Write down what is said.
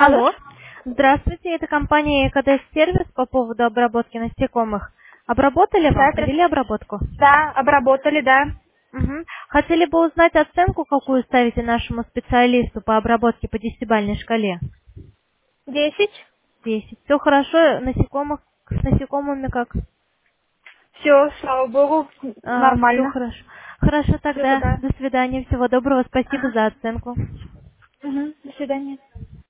Алло. Алло. Здравствуйте, это компания ЭКД-сервис по поводу обработки насекомых. Обработали Да, вам? Провели обработку? да, обработали, да. Мгм. Хотели бы узнать оценку, какую ставите нашему специалисту по обработке по десятибалльной шкале? 10. 10. Все хорошо, с насекомыми как? Все, слава богу, Все нормально. хорошо. Хорошо Все, тогда. да. До свидания. Всего доброго. Спасибо Ага. за оценку. Угу. До свидания.